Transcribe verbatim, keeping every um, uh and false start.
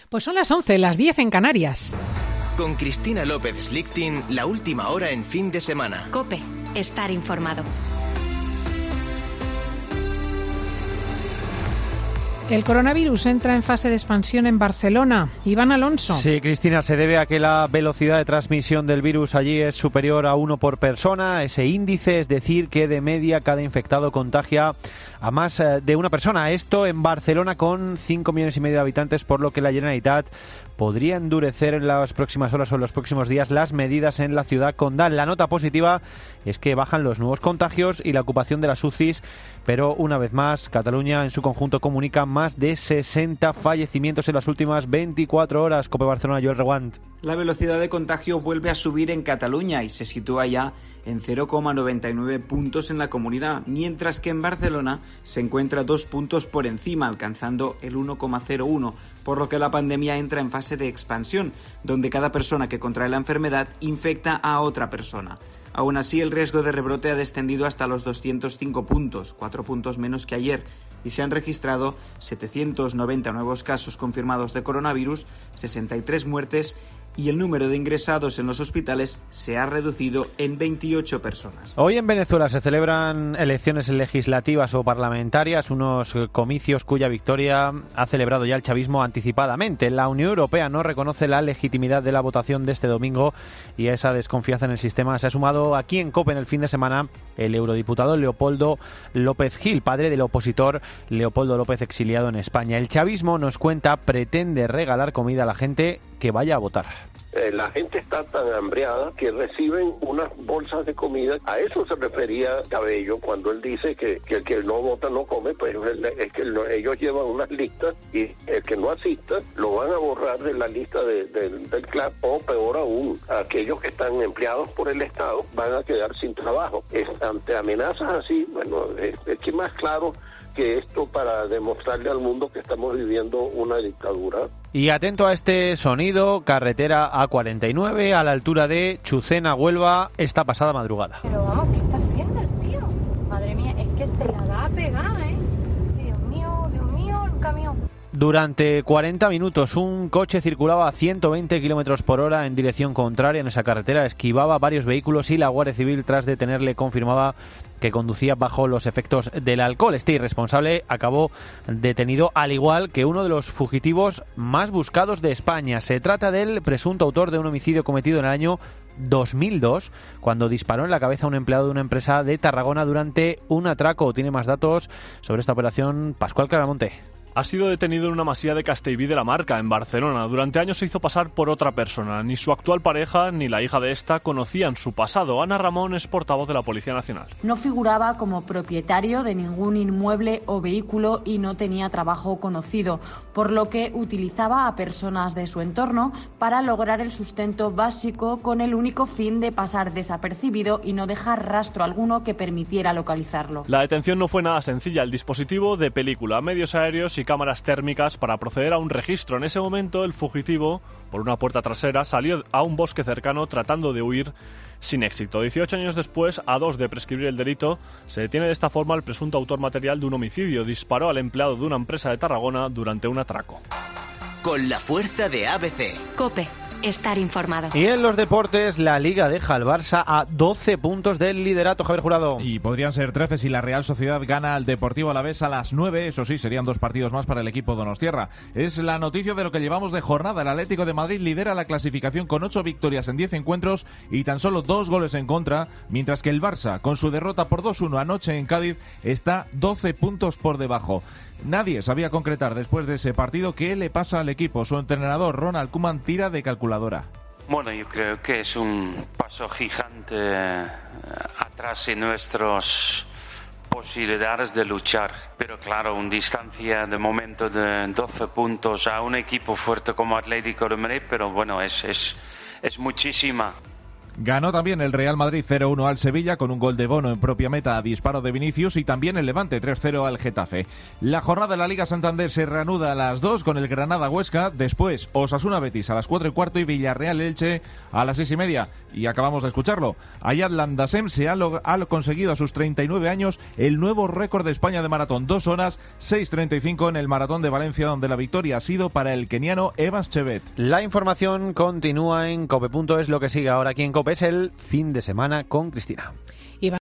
Pues son las once, las diez en Canarias. Con Cristina López Slichting, la última hora en fin de semana. COPE, estar informado. El coronavirus entra en fase de expansión en Barcelona. Iván Alonso. Sí, Cristina, se debe a que la velocidad de transmisión del virus allí es superior a uno por persona. Ese índice, es decir, que de media cada infectado contagia a más de una persona. Esto en Barcelona con cinco millones y medio de habitantes, por lo que la Generalitat podría endurecer en las próximas horas o en los próximos días las medidas en la ciudad condal. La nota positiva es que bajan los nuevos contagios y la ocupación de las U C Is, pero una vez más, Cataluña en su conjunto comunica más de sesenta fallecimientos en las últimas veinticuatro horas. COPE Barcelona, Joel Reguant. La velocidad de contagio vuelve a subir en Cataluña y se sitúa ya en cero coma noventa y nueve puntos en la comunidad, mientras que en Barcelona se encuentra dos puntos por encima, alcanzando el uno coma cero uno, por lo que la pandemia entra en fase de expansión, donde cada persona que contrae la enfermedad infecta a otra persona. Aún así, el riesgo de rebrote ha descendido hasta los doscientos cinco puntos, cuatro puntos menos que ayer, y se han registrado setecientos noventa nuevos casos confirmados de coronavirus, sesenta y tres muertes, y el número de ingresados en los hospitales se ha reducido en veintiocho personas. Hoy en Venezuela se celebran elecciones legislativas o parlamentarias, unos comicios cuya victoria ha celebrado ya el chavismo anticipadamente. La Unión Europea no reconoce la legitimidad de la votación de este domingo y a esa desconfianza en el sistema se ha sumado aquí en COPE en el fin de semana el eurodiputado Leopoldo López Gil, padre del opositor Leopoldo López, exiliado en España. El chavismo, nos cuenta, pretende regalar comida a la gente que vaya a votar. Eh, la gente está tan hambriada que reciben unas bolsas de comida. A eso se refería Cabello cuando él dice que, que el que no vota no come, pues es que no, ellos llevan unas listas y el que no asista lo van a borrar de la lista de, de, del C L A P, o peor aún, aquellos que están empleados por el Estado van a quedar sin trabajo. Es, ante amenazas así, bueno, es, es que más claro que esto para demostrarle al mundo que estamos viviendo una dictadura. Y atento a este sonido, carretera A cuarenta y nueve a la altura de Chucena, Huelva, esta pasada madrugada. Pero vamos, ¿qué está haciendo el tío? Madre mía, es que se la da a pegar, ¿eh? Dios mío, Dios mío, el camión. Durante cuarenta minutos un coche circulaba a ciento veinte kilómetros por hora en dirección contraria en esa carretera, esquivaba varios vehículos y la Guardia Civil, tras detenerle, confirmaba que conducía bajo los efectos del alcohol. Este irresponsable acabó detenido, al igual que uno de los fugitivos más buscados de España. Se trata del presunto autor de un homicidio cometido en el año dos mil dos, cuando disparó en la cabeza a un empleado de una empresa de Tarragona durante un atraco. Tiene más datos sobre esta operación Pascual Claramonte. Ha sido detenido en una masía de Castellví de la Marca, en Barcelona. Durante años se hizo pasar por otra persona. Ni su actual pareja ni la hija de esta conocían su pasado. Ana Ramón es portavoz de la Policía Nacional. No figuraba como propietario de ningún inmueble o vehículo y no tenía trabajo conocido, por lo que utilizaba a personas de su entorno para lograr el sustento básico, con el único fin de pasar desapercibido y no dejar rastro alguno que permitiera localizarlo. La detención no fue nada sencilla. El dispositivo de película, medios aéreos y cámaras térmicas para proceder a un registro. En ese momento el fugitivo, por una puerta trasera, salió a un bosque cercano tratando de huir sin éxito. dieciocho años después, a dos de prescribir el delito, se detiene de esta forma el presunto autor material de un homicidio. Disparó al empleado de una empresa de Tarragona durante un atraco. Con la fuerza de A B C. COPE, estar informado. Y en los deportes, la Liga deja al Barça a doce puntos del liderato. Javier Jurado. Y podrían ser trece si la Real Sociedad gana al Deportivo Alavés a las nueve. Eso sí, serían dos partidos más para el equipo donostiarra. Es la noticia de lo que llevamos de jornada. El Atlético de Madrid lidera la clasificación con ocho victorias en diez encuentros y tan solo dos goles en contra, mientras que el Barça, con su derrota por dos uno anoche en Cádiz, está doce puntos por debajo. Nadie sabía concretar después de ese partido qué le pasa al equipo. Su entrenador, Ronald Koeman, tira de calculadora. Bueno, yo creo que es un paso gigante atrás en nuestras posibilidades de luchar. Pero claro, una distancia de momento de doce puntos a un equipo fuerte como Atlético de Madrid, pero bueno, es, es, es muchísima. Ganó también el Real Madrid cero uno al Sevilla con un gol de Bono en propia meta a disparo de Vinicius, y también el Levante tres cero al Getafe. La jornada de la Liga Santander se reanuda a las dos con el Granada-Huesca, después Osasuna-Betis a las cuatro y cuarto y Villarreal-Elche a las seis y media. Y acabamos de escucharlo, Ayad Landasem se ha, log- ha conseguido a sus treinta y nueve años el nuevo récord de España de maratón, dos horas seis treinta y cinco en el Maratón de Valencia, donde la victoria ha sido para el keniano Evans Chebet. La información continúa en cope punto es. Lo que sigue ahora aquí en COPE es el fin de semana con Cristina.